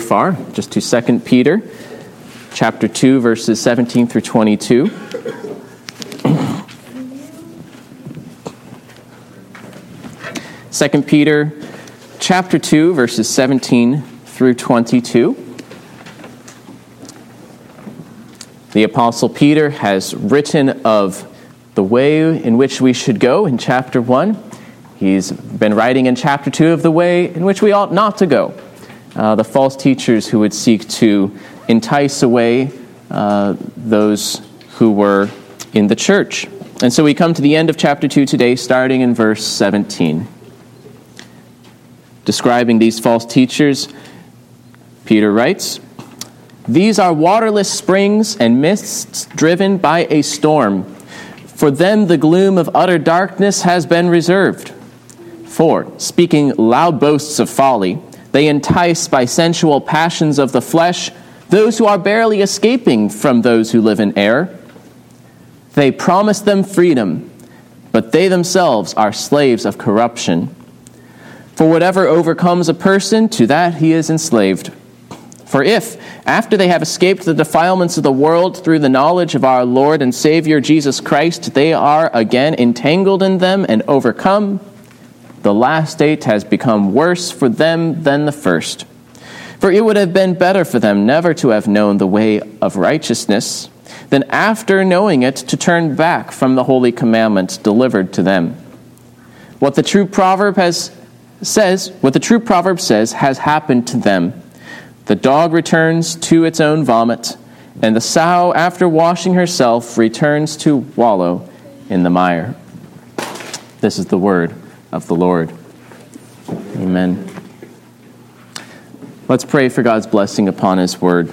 far, just to 2 Peter chapter 2, verses 17 through 22. Second Peter chapter 2, verses 17 through 22. The Apostle Peter has written of the way in which we should go in chapter 1. He's been writing in chapter 2 of the way in which we ought not to go. The false teachers who would seek to entice away those who were in the church. And so we come to the end of chapter 2 today, starting in verse 17. Describing these false teachers, Peter writes, "These are waterless springs and mists driven by a storm. For them the gloom of utter darkness has been reserved. For, speaking loud boasts of folly, they entice by sensual passions of the flesh those who are barely escaping from those who live in error. They promise them freedom, but they themselves are slaves of corruption. For whatever overcomes a person, to that he is enslaved. For if, after they have escaped the defilements of the world through the knowledge of our Lord and Savior Jesus Christ, they are again entangled in them and overcome, the last state has become worse for them than the first. For it would have been better for them never to have known the way of righteousness than after knowing it to turn back from the holy commandment delivered to them. What the true proverb says has happened to them. The dog returns to its own vomit, and the sow, after washing herself, returns to wallow in the mire." This is the word of the Lord. Amen. Let's pray for God's blessing upon His word.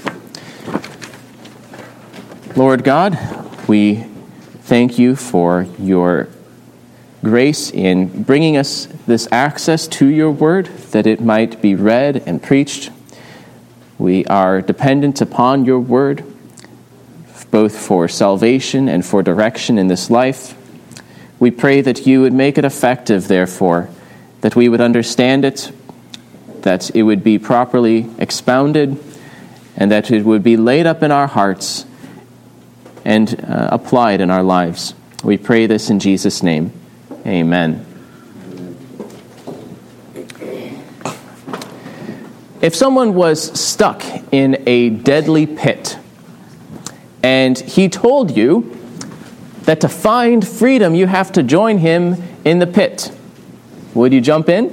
Lord God, we thank you for your grace in bringing us this access to your word, that it might be read and preached. We are dependent upon your word, both for salvation and for direction in this life. We pray that you would make it effective, therefore, that we would understand it, that it would be properly expounded, and that it would be laid up in our hearts and applied in our lives. We pray this in Jesus' name. Amen. If someone was stuck in a deadly pit, and he told you that to find freedom you have to join him in the pit, would you jump in?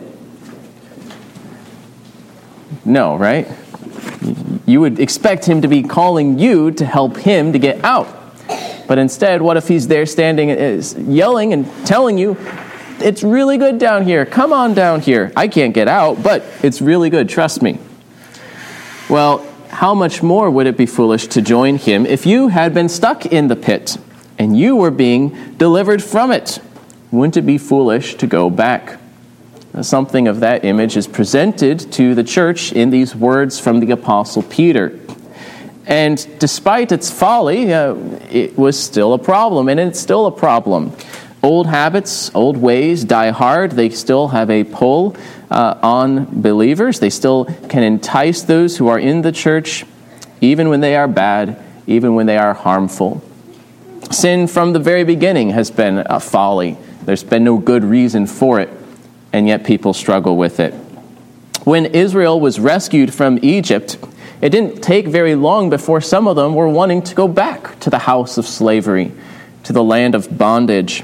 No, right? You would expect him to be calling you to help him to get out. But instead, what if he's there standing, yelling and telling you, "It's really good down here. Come on down here. I can't get out, but it's really good. Trust me." Well, how much more would it be foolish to join him if you had been stuck in the pit and you were being delivered from it? Wouldn't it be foolish to go back? Something of that image is presented to the church in these words from the Apostle Peter. And despite its folly, it was still a problem, and it's still a problem. Old habits, old ways die hard. They still have a pull on believers. They still can entice those who are in the church, even when they are bad, even when they are harmful. Sin from the very beginning has been a folly. There's been no good reason for it, and yet people struggle with it. When Israel was rescued from Egypt, it didn't take very long before some of them were wanting to go back to the house of slavery, to the land of bondage.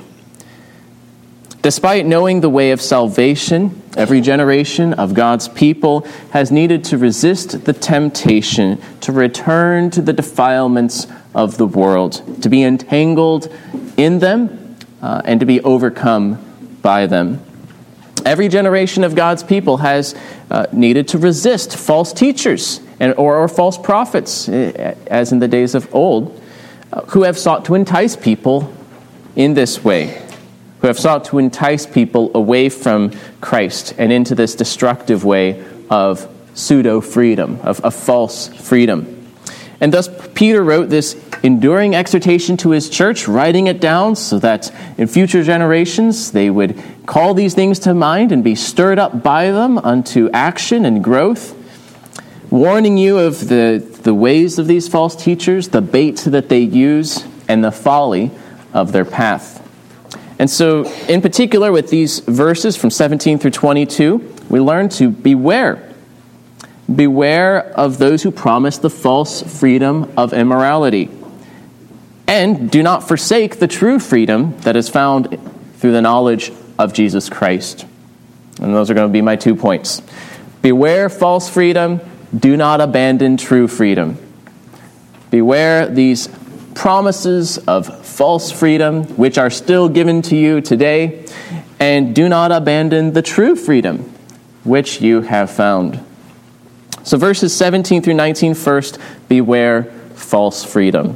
Despite knowing the way of salvation, every generation of God's people has needed to resist the temptation to return to the defilements of the world, to be entangled in them and to be overcome by them. Every generation of God's people has needed to resist false teachers or false prophets, as in the days of old, who have sought to entice people in this way, who have sought to entice people away from Christ and into this destructive way of pseudo-freedom, of false freedom. And thus Peter wrote this enduring exhortation to his church, writing it down so that in future generations they would call these things to mind and be stirred up by them unto action and growth. warning you of the ways of these false teachers, the bait that they use, and the folly of their path. And so, in particular, with these verses from 17 through 22, we learn to beware. Beware of those who promise the false freedom of immorality. And do not forsake the true freedom that is found through the knowledge of Jesus Christ. And those are going to be my 2 points. Beware false freedom. Do not abandon true freedom. Beware these promises of false freedom, which are still given to you today. And do not abandon the true freedom, which you have found. So verses 17 through 19 first, beware false freedom.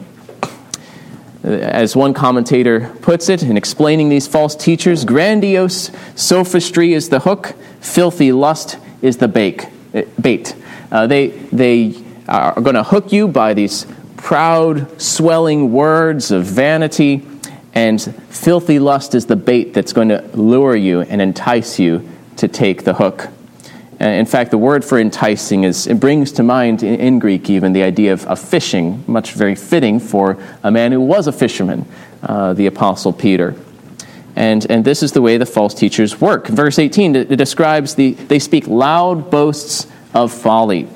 As one commentator puts it in explaining these false teachers, grandiose sophistry is the hook, filthy lust is the bait. They are going to hook you by these proud, swelling words of vanity, and filthy lust is the bait that's going to lure you and entice you to take the hook. In fact, the word for enticing it brings to mind, in Greek even, the idea of fishing, much very fitting for a man who was a fisherman, the Apostle Peter. And this is the way the false teachers work. Verse 18, it describes they speak loud boasts of folly.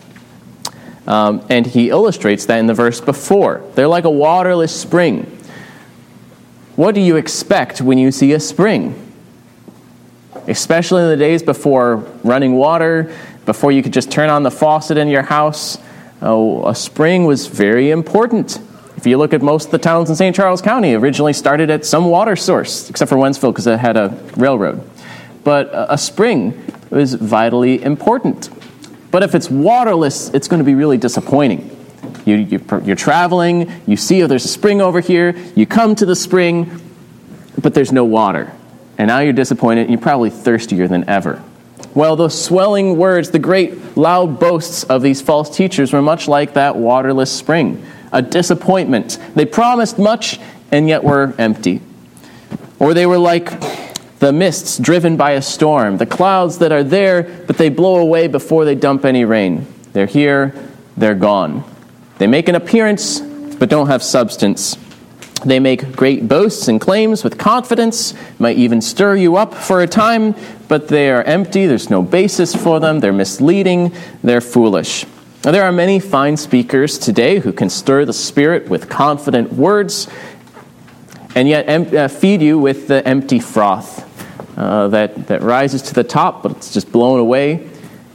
And he illustrates that in the verse before. They're like a waterless spring. What do you expect when you see a spring? Especially in the days before running water, before you could just turn on the faucet in your house, a spring was very important. If you look at most of the towns in St. Charles County, originally started at some water source, except for Wentzville because it had a railroad. But a spring was vitally important. But if it's waterless, it's going to be really disappointing. You're traveling, you see, oh, there's a spring over here, you come to the spring, but there's no water. And now you're disappointed, and you're probably thirstier than ever. Well, those swelling words, the great loud boasts of these false teachers were much like that waterless spring, a disappointment. They promised much, and yet were empty. Or they were like the mists driven by a storm, the clouds that are there, but they blow away before they dump any rain. They're here, they're gone. They make an appearance, but don't have substance. They make great boasts and claims with confidence, might even stir you up for a time, but they are empty, there's no basis for them, they're misleading, they're foolish. Now, there are many fine speakers today who can stir the spirit with confident words, and yet feed you with the empty froth that rises to the top, but it's just blown away.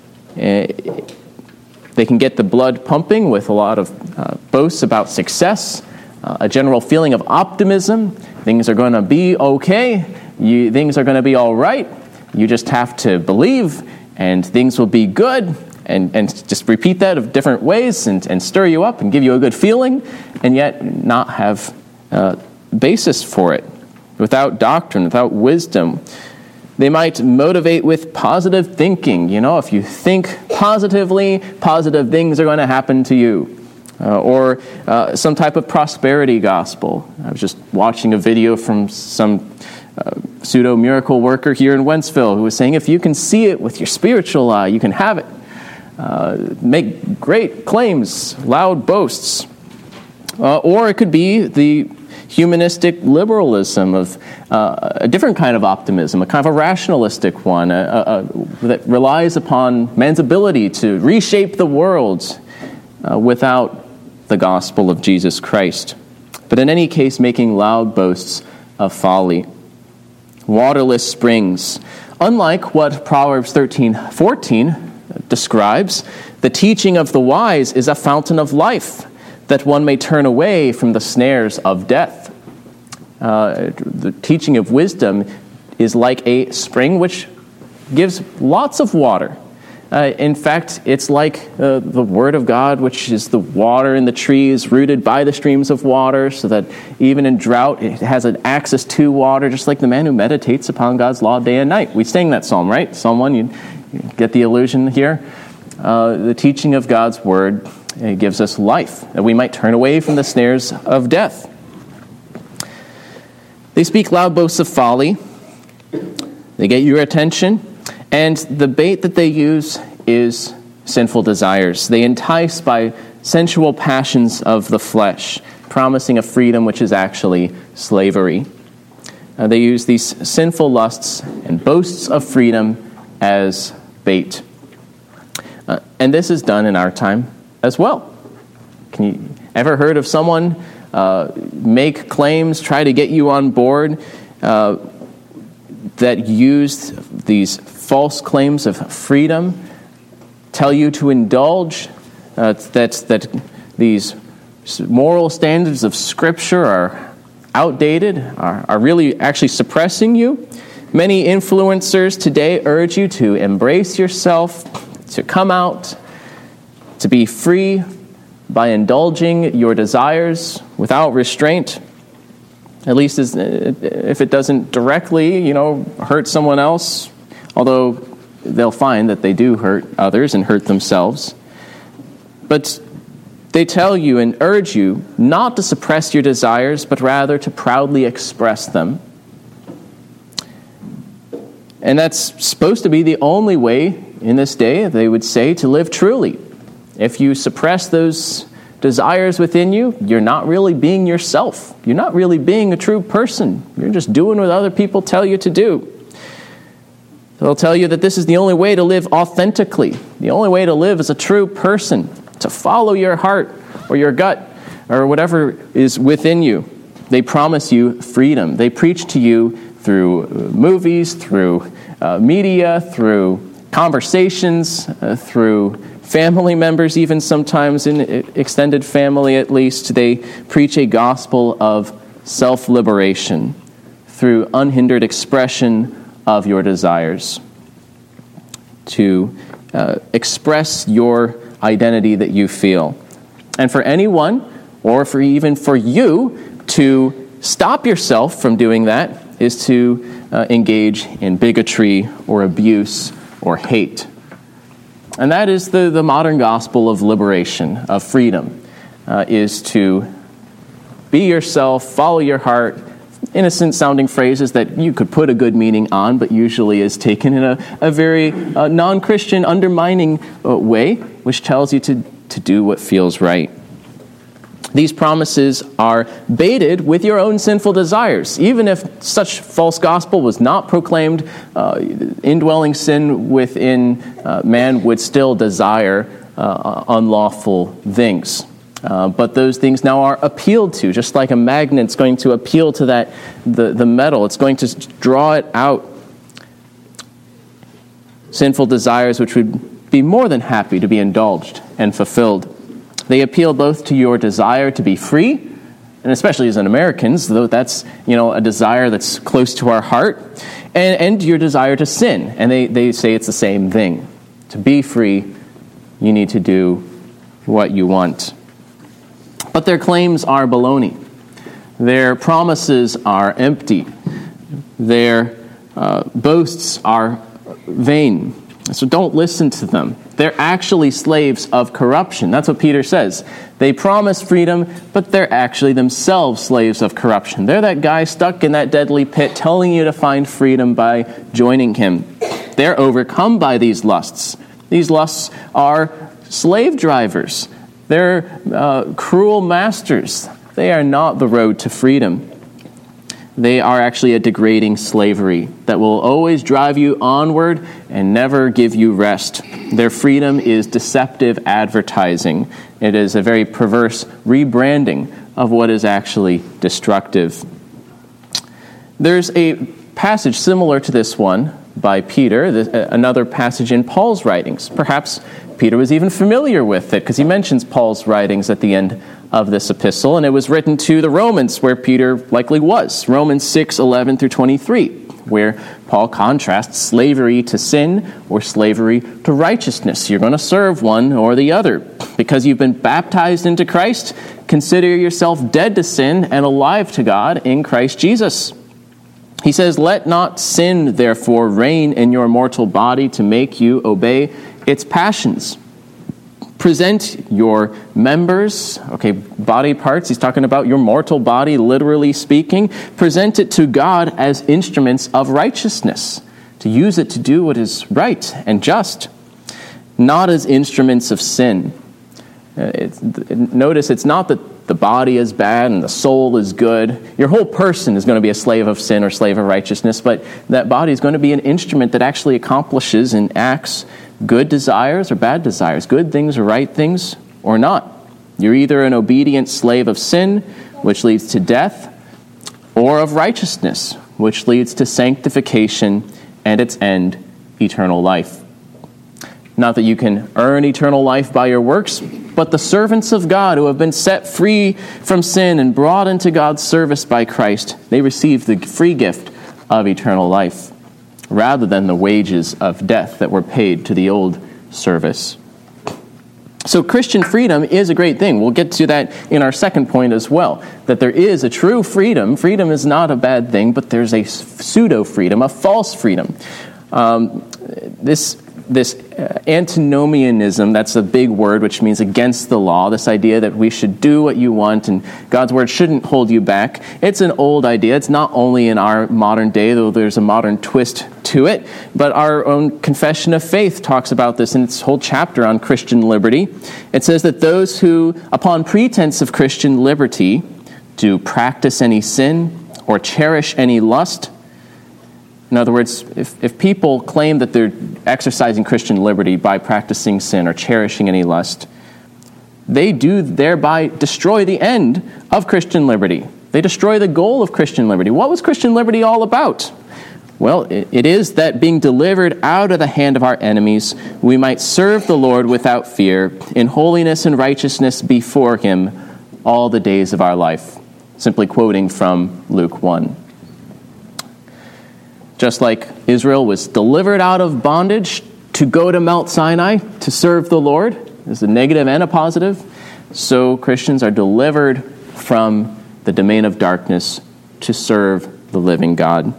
They can get the blood pumping with a lot of boasts about success, a general feeling of optimism. Things are going to be okay. Things are going to be all right. You just have to believe, and things will be good. And just repeat that of different ways and stir you up and give you a good feeling, and yet not have basis for it. Without doctrine, without wisdom. They might motivate with positive thinking. You know, if you think positively, positive things are going to happen to you. Or some type of prosperity gospel. I was just watching a video from some pseudo-miracle worker here in Wentzville who was saying, if you can see it with your spiritual eye, you can have it. Make great claims, loud boasts. Or it could be the humanistic liberalism of a different kind of optimism, a kind of a rationalistic one that relies upon man's ability to reshape the world without the gospel of Jesus Christ. But in any case, making loud boasts of folly. Waterless springs. Unlike what Proverbs 13:14 describes, the teaching of the wise is a fountain of life, that one may turn away from the snares of death. The teaching of wisdom is like a spring which gives lots of water. In fact, it's like the Word of God, which is the water in the trees rooted by the streams of water, so that even in drought it has an access to water, just like the man who meditates upon God's law day and night. We sang that psalm, right? Psalm 1, you get the allusion here. The teaching of God's Word gives us life, that we might turn away from the snares of death. They speak loud boasts of folly. They get your attention. And the bait that they use is sinful desires. They entice by sensual passions of the flesh, promising a freedom which is actually slavery. They use these sinful lusts and boasts of freedom as bait. And this is done in our time as well. Can you ever heard of someone make claims, try to get you on board, that used these false claims of freedom, tell you to indulge, that these moral standards of Scripture are outdated, are really actually suppressing you? Many influencers today urge you to embrace yourself, to come out, to be free by indulging your desires without restraint, at least if it doesn't directly, hurt someone else, although they'll find that they do hurt others and hurt themselves. But they tell you and urge you not to suppress your desires, but rather to proudly express them. And that's supposed to be the only way in this day, they would say, to live truly. If you suppress those desires within you, you're not really being yourself. You're not really being a true person. You're just doing what other people tell you to do. They'll tell you that this is the only way to live authentically. The only way to live as a true person, to follow your heart or your gut or whatever is within you. They promise you freedom. They preach to you through movies, through media, through conversations, through family members, even sometimes in extended family at least. They preach a gospel of self-liberation through unhindered expression of your desires, to express your identity that you feel. And for anyone, or even for you, to stop yourself from doing that is to engage in bigotry or abuse or hate. And that is the modern gospel of liberation, of freedom, is to be yourself, follow your heart, innocent-sounding phrases that you could put a good meaning on, but usually is taken in a very non-Christian, undermining way, which tells you to do what feels right. These promises are baited with your own sinful desires. Even if such false gospel was not proclaimed, indwelling sin within man would still desire unlawful things. But those things now are appealed to, just like a magnet's going to appeal to the metal. It's going to draw it out. Sinful desires which would be more than happy to be indulged and fulfilled. They appeal both to your desire to be free, and especially as an Americans, though that's a desire that's close to our heart, and your desire to sin. And they say it's the same thing. To be free, you need to do what you want. But their claims are baloney. Their promises are empty. Their boasts are vain. So don't listen to them. They're actually slaves of corruption. That's what Peter says. They promise freedom, but they're actually themselves slaves of corruption. They're that guy stuck in that deadly pit telling you to find freedom by joining him. They're overcome by these lusts. These lusts are slave drivers. They're cruel masters. They are not the road to freedom. They are actually a degrading slavery that will always drive you onward and never give you rest. Their freedom is deceptive advertising. It is a very perverse rebranding of what is actually destructive. There's a passage similar to this one by Peter, another passage in Paul's writings. Perhaps Peter was even familiar with it because he mentions Paul's writings at the end of this epistle, and it was written to the Romans, where Peter likely was. Romans 6:11 through 23, where Paul contrasts slavery to sin or slavery to righteousness. You're going to serve one or the other. Because you've been baptized into Christ, consider yourself dead to sin and alive to God in Christ Jesus. He says, "Let not sin, therefore, reign in your mortal body to make you obey its passions. Present your members," body parts, he's talking about your mortal body, literally speaking. "Present it to God as instruments of righteousness," to use it to do what is right and just. not as instruments of sin. Notice it's not that the body is bad and the soul is good. Your whole person is going to be a slave of sin or slave of righteousness, but that body is going to be an instrument that actually accomplishes and acts good desires or bad desires, good things or right things or not. You're either an obedient slave of sin, which leads to death, or of righteousness, which leads to sanctification and its end, eternal life. Not that you can earn eternal life by your works, but the servants of God who have been set free from sin and brought into God's service by Christ, they receive the free gift of eternal life, rather than the wages of death that were paid to the old service. So Christian freedom is a great thing. We'll get to that in our second point as well, that there is a true freedom. Freedom is not a bad thing, but there's a pseudo-freedom, a false freedom. This antinomianism, that's a big word, which means against the law, this idea that we should do what you want and God's word shouldn't hold you back. It's an old idea. It's not only in our modern day, though there's a modern twist to it, but our own Confession of Faith talks about this in its whole chapter on Christian liberty. It says that those who, upon pretense of Christian liberty, do practice any sin or cherish any lust. In other words, if people claim that they're exercising Christian liberty by practicing sin or cherishing any lust, they do thereby destroy the end of Christian liberty. They destroy the goal of Christian liberty. What was Christian liberty all about? Well, it is that being delivered out of the hand of our enemies, we might serve the Lord without fear, in holiness and righteousness before Him all the days of our life. Simply quoting from Luke 1. Just like Israel was delivered out of bondage to go to Mount Sinai to serve the Lord, there's a negative and a positive, so Christians are delivered from the domain of darkness to serve the living God.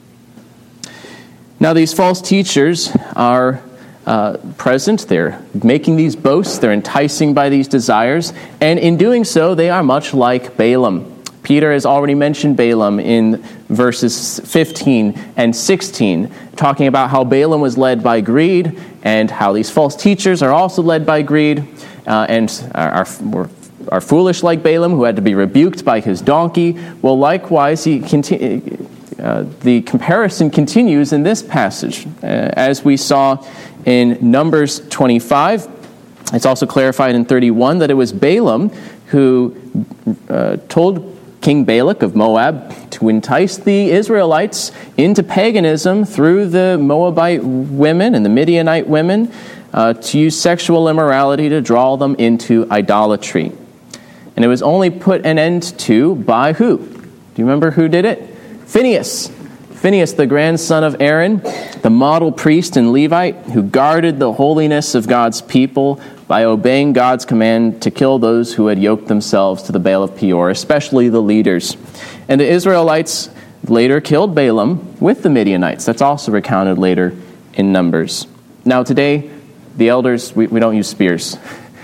Now these false teachers are present, they're making these boasts, they're enticing by these desires, and in doing so they are much like Balaam. Peter has already mentioned Balaam in verses 15 and 16, talking about how Balaam was led by greed and how these false teachers are also led by greed and are foolish like Balaam, who had to be rebuked by his donkey. Well, likewise, the comparison continues in this passage. As we saw in Numbers 25, it's also clarified in 31 that it was Balaam who told King Balak of Moab to entice the Israelites into paganism through the Moabite women and the Midianite women, to use sexual immorality to draw them into idolatry. And it was only put an end to by who? Do you remember who did it? Phinehas. Phinehas, the grandson of Aaron, the model priest and Levite, who guarded the holiness of God's people by obeying God's command to kill those who had yoked themselves to the Baal of Peor, especially the leaders. And the Israelites later killed Balaam with the Midianites. That's also recounted later in Numbers. Now today, the elders, we don't use spears.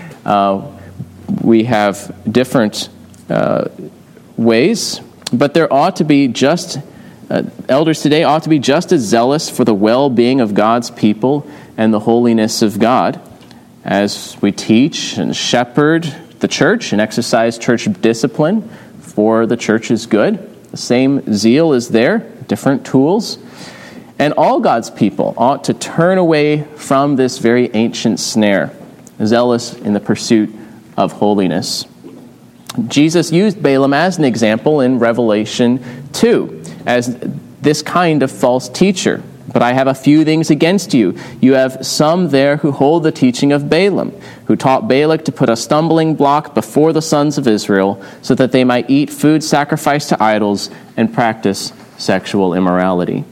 We have different ways, but there ought to be elders today ought to be just as zealous for the well-being of God's people and the holiness of God as we teach and shepherd the church and exercise church discipline for the church's good. The same zeal is there, different tools. And all God's people ought to turn away from this very ancient snare, zealous in the pursuit of holiness. Jesus used Balaam as an example in Revelation 2 as this kind of false teacher. But I have a few things against you. You have some there who hold the teaching of Balaam, who taught Balak to put a stumbling block before the sons of Israel, so that they might eat food sacrificed to idols and practice sexual immorality.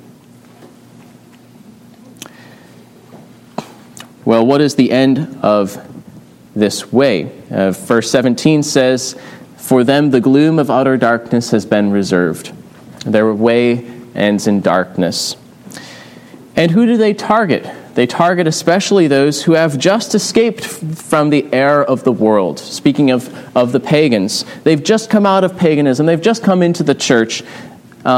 Well, what is the end of this way? Verse 17 says, "For them the gloom of utter darkness has been reserved." Their way ends in darkness. And who do they target? They target especially those who have just escaped from the error of the world. Speaking of the pagans, they've just come out of paganism. They've just come into the church.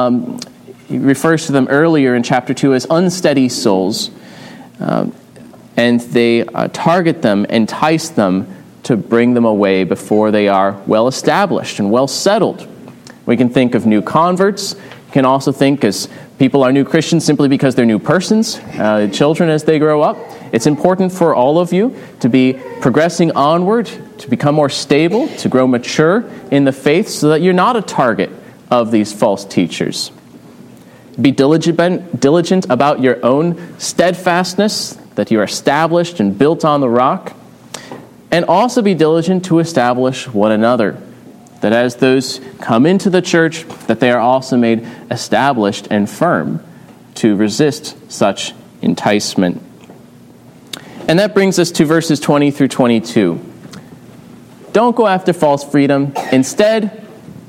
He refers to them earlier in chapter 2 as unsteady souls. and they target them, entice them to bring them away before they are well established and well settled. We can think of new converts. We can also think as people are new Christians simply because they're new persons, children as they grow up. It's important for all of you to be progressing onward, to become more stable, to grow mature in the faith so that you're not a target of these false teachers. Be diligent about your own steadfastness, that you are established and built on the rock. And also be diligent to establish one another, that as those come into the church, that they are also made established and firm to resist such enticement. And that brings us to verses 20 through 22. Don't go after false freedom. Instead,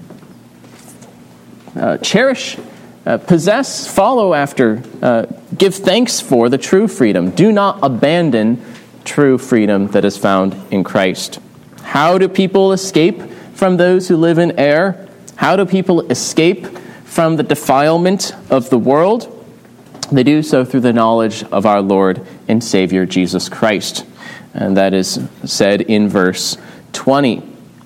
cherish, possess, follow after, give thanks for the true freedom. Do not abandon true freedom that is found in Christ. How do people escape from those who live in error? How do people escape from the defilement of the world? They do so through the knowledge of our Lord and Savior Jesus Christ. And that is said in verse 20.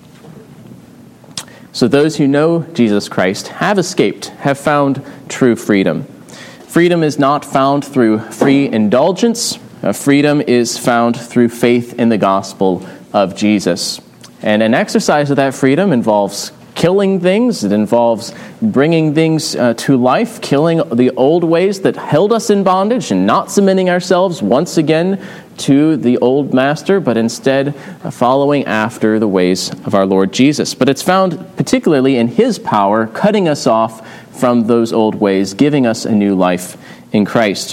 So those who know Jesus Christ have escaped, have found true freedom. Freedom is not found through free indulgence. Freedom is found through faith in the gospel of Jesus. And an exercise of that freedom involves killing things. It involves bringing things to life, killing the old ways that held us in bondage and not submitting ourselves once again to the old master, but instead following after the ways of our Lord Jesus. But it's found particularly in his power, cutting us off from those old ways, giving us a new life in Christ.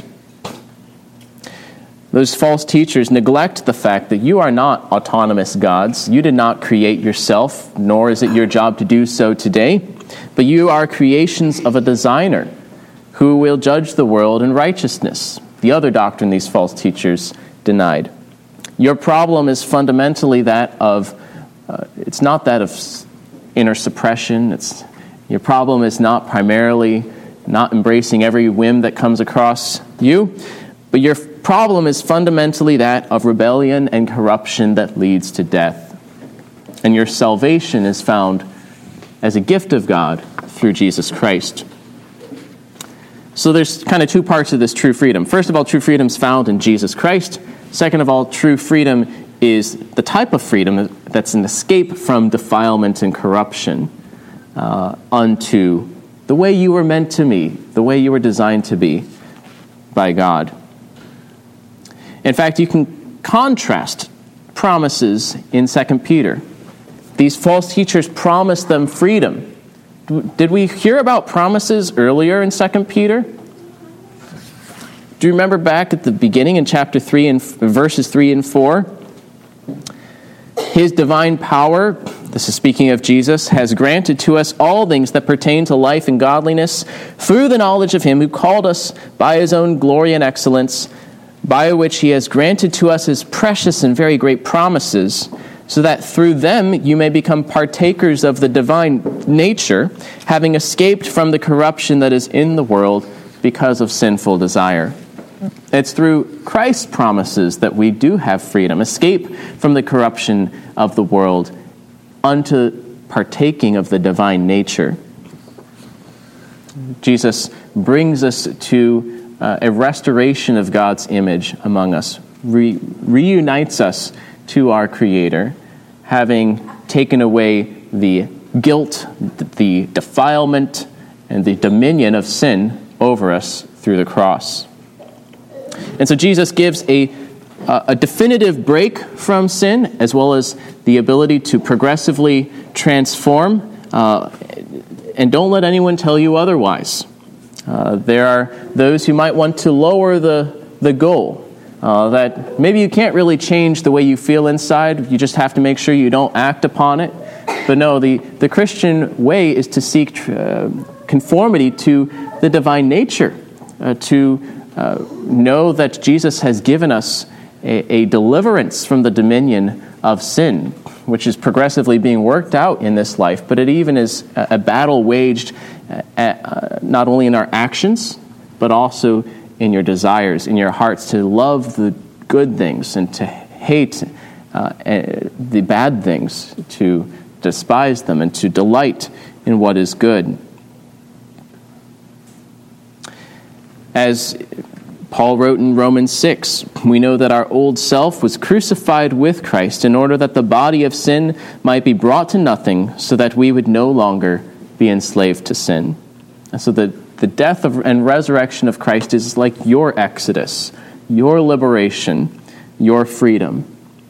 Those false teachers neglect the fact that you are not autonomous gods. You did not create yourself, nor is it your job to do so today, but you are creations of a designer who will judge the world in righteousness. The other doctrine these false teachers denied. Your problem is fundamentally that of, it's not that of inner suppression. Your problem is not primarily not embracing every whim that comes across you, but your problem is fundamentally that of rebellion and corruption that leads to death. And your salvation is found as a gift of God through Jesus Christ. So there's kind of two parts of this true freedom. First of all, true freedom is found in Jesus Christ. Second of all, true freedom is the type of freedom that's an escape from defilement and corruption unto the way you were meant to be, the way you were designed to be by God. In fact, you can contrast promises in 2 Peter. These false teachers promised them freedom. Did we hear about promises earlier in 2 Peter? Do you remember back at the beginning in chapter 3 and verses 3 and 4? His divine power, this is speaking of Jesus, has granted to us all things that pertain to life and godliness through the knowledge of him who called us by his own glory and excellence, by which he has granted to us his precious and very great promises, so that through them you may become partakers of the divine nature, having escaped from the corruption that is in the world because of sinful desire. It's through Christ's promises that we do have freedom, escape from the corruption of the world unto partaking of the divine nature. Jesus brings us to a restoration of God's image among us, reunites us to our Creator, having taken away the guilt, the defilement, and the dominion of sin over us through the cross. And so Jesus gives a definitive break from sin, as well as the ability to progressively transform, and don't let anyone tell you otherwise. There are those who might want to lower the goal, that maybe you can't really change the way you feel inside, you just have to make sure you don't act upon it. But no, the Christian way is to seek conformity to the divine nature, to know that Jesus has given us a deliverance from the dominion of sin, which is progressively being worked out in this life, but it even is a battle waged not only in our actions, but also in your desires, in your hearts, to love the good things and to hate the bad things, to despise them and to delight in what is good. As Paul wrote in Romans 6, we know that our old self was crucified with Christ in order that the body of sin might be brought to nothing, so that we would no longer be enslaved to sin. And so the death and resurrection of Christ is like your exodus, your liberation, your freedom.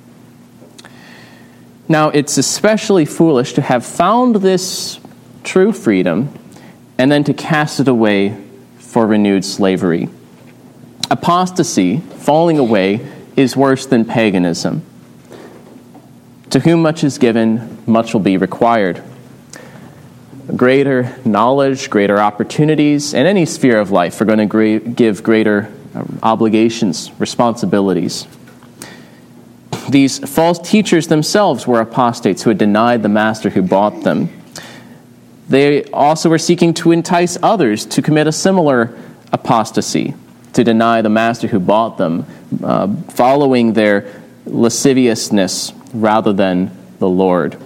Now, it's especially foolish to have found this true freedom and then to cast it away for renewed slavery. Apostasy, falling away, is worse than paganism. To whom much is given, much will be required. Greater knowledge, greater opportunities, in any sphere of life are going to give greater obligations, responsibilities. These false teachers themselves were apostates who had denied the master who bought them. They also were seeking to entice others to commit a similar apostasy, to deny the master who bought them, following their lasciviousness rather than the Lord.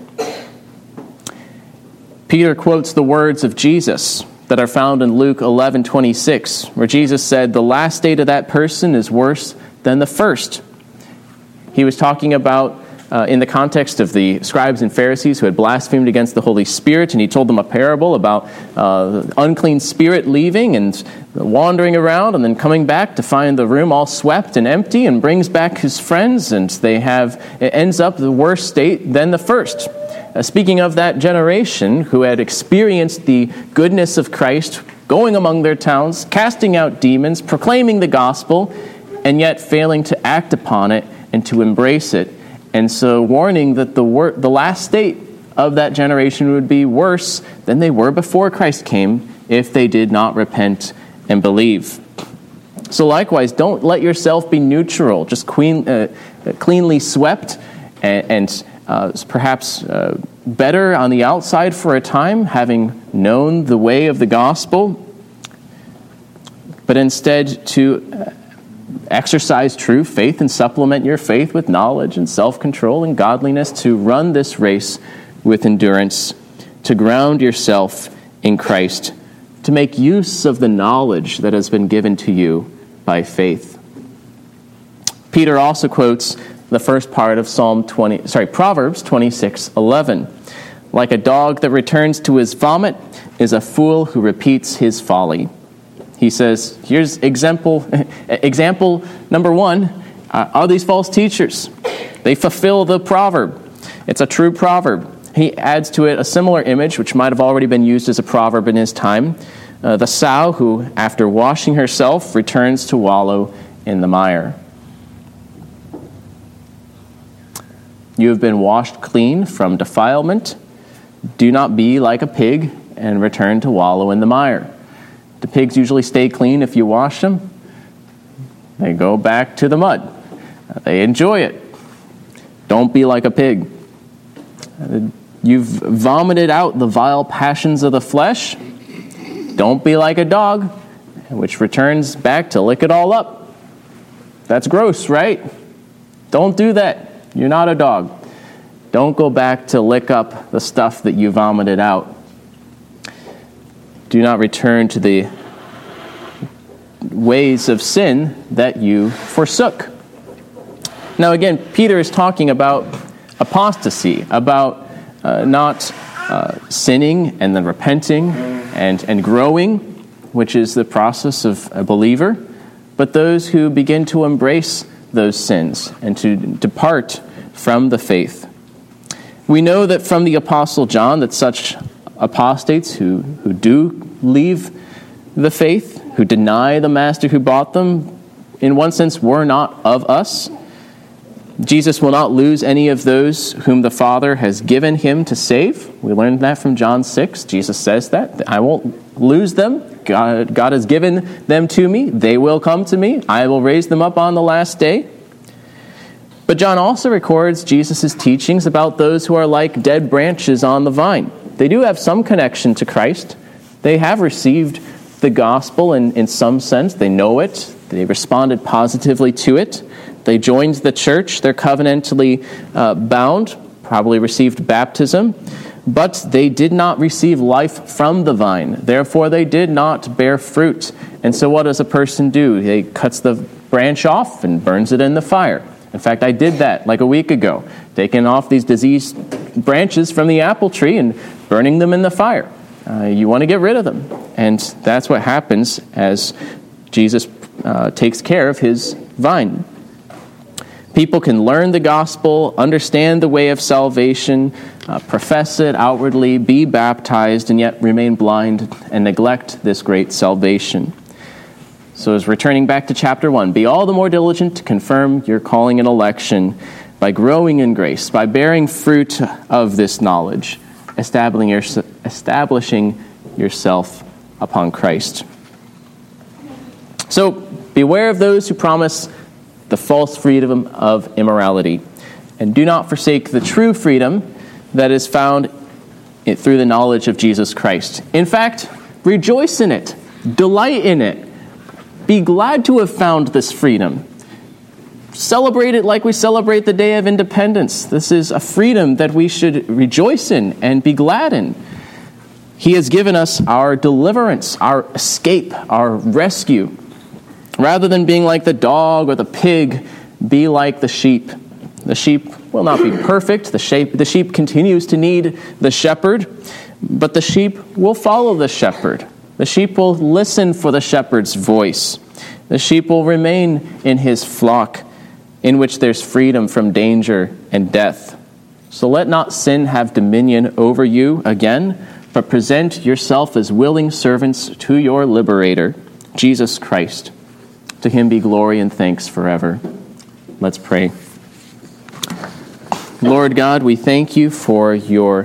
Peter quotes the words of Jesus that are found in Luke 11:26, where Jesus said, "The last state of that person is worse than the first." He was talking about, in the context of the scribes and Pharisees who had blasphemed against the Holy Spirit, and he told them a parable about unclean spirit leaving and wandering around and then coming back to find the room all swept and empty, and brings back his friends, and it ends up the worse state than the first. Speaking of that generation who had experienced the goodness of Christ, going among their towns, casting out demons, proclaiming the gospel, and yet failing to act upon it and to embrace it. And so warning that the last state of that generation would be worse than they were before Christ came if they did not repent and believe. So likewise, don't let yourself be neutral, just cleanly swept and perhaps better on the outside for a time, having known the way of the gospel, but instead to exercise true faith and supplement your faith with knowledge and self-control and godliness, to run this race with endurance, to ground yourself in Christ, to make use of the knowledge that has been given to you by faith. Peter also quotes the first part of Proverbs 26:11. Like a dog that returns to his vomit is a fool who repeats his folly. He says, here's example number one, are these false teachers. They fulfill the proverb. It's a true proverb. He adds to it a similar image, which might have already been used as a proverb in his time. The sow who, after washing herself, returns to wallow in the mire. You have been washed clean from defilement. Do not be like a pig and return to wallow in the mire. Do pigs usually stay clean if you wash them? They go back to the mud. They enjoy it. Don't be like a pig. You've vomited out the vile passions of the flesh. Don't be like a dog, which returns back to lick it all up. That's gross, right? Don't do that. You're not a dog. Don't go back to lick up the stuff that you vomited out. Do not return to the ways of sin that you forsook. Now again, Peter is talking about apostasy, about not sinning and then repenting and growing, which is the process of a believer, but those who begin to embrace those sins and to depart from the faith. We know that from the Apostle John that such apostates who do leave the faith, who deny the master who bought them, in one sense were not of us. Jesus will not lose any of those whom the Father has given him to save. We learned that from John 6. Jesus says that. I won't lose them. God has given them to me. They will come to me. I will raise them up on the last day. But John also records Jesus' teachings about those who are like dead branches on the vine. They do have some connection to Christ. They have received the gospel in some sense. They know it. They responded positively to it. They joined the church. They're covenantally bound, probably received baptism, but they did not receive life from the vine. Therefore, they did not bear fruit. And so what does a person do? He cuts the branch off and burns it in the fire. In fact, I did that like a week ago, taking off these diseased branches from the apple tree and burning them in the fire. You want to get rid of them. And that's what happens as Jesus takes care of his vine. People can learn the gospel, understand the way of salvation, profess it outwardly, be baptized, and yet remain blind and neglect this great salvation. So as returning back to chapter 1, be all the more diligent to confirm your calling and election by growing in grace, by bearing fruit of this knowledge, establishing yourself upon Christ. So beware of those who promise the false freedom of immorality, and do not forsake the true freedom that is found through the knowledge of Jesus Christ. In fact, rejoice in it, delight in it, be glad to have found this freedom. Celebrate it like we celebrate the Day of Independence. This is a freedom that we should rejoice in and be glad in. He has given us our deliverance, our escape, our rescue. Rather than being like the dog or the pig, be like the sheep. The sheep will not be perfect. The sheep continues to need the shepherd, but the sheep will follow the shepherd. The sheep will listen for the shepherd's voice. The sheep will remain in his flock, in which there's freedom from danger and death. So let not sin have dominion over you again, but present yourself as willing servants to your liberator, Jesus Christ. To him be glory and thanks forever. Let's pray. Lord God, we thank you for your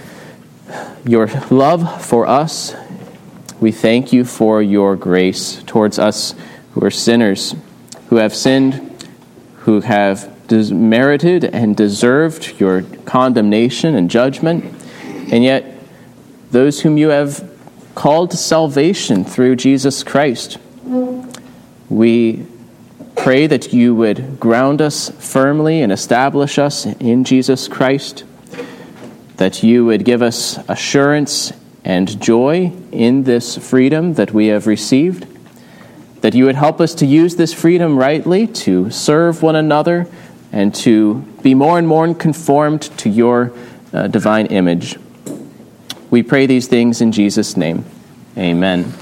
love for us. We thank you for your grace towards us who are sinners, who have sinned, who have merited and deserved your condemnation and judgment, and yet those whom you have called to salvation through Jesus Christ. We pray that you would ground us firmly and establish us in Jesus Christ, that you would give us assurance and joy in this freedom that we have received, that you would help us to use this freedom rightly, to serve one another, and to be more and more conformed to your divine image. We pray these things in Jesus' name. Amen.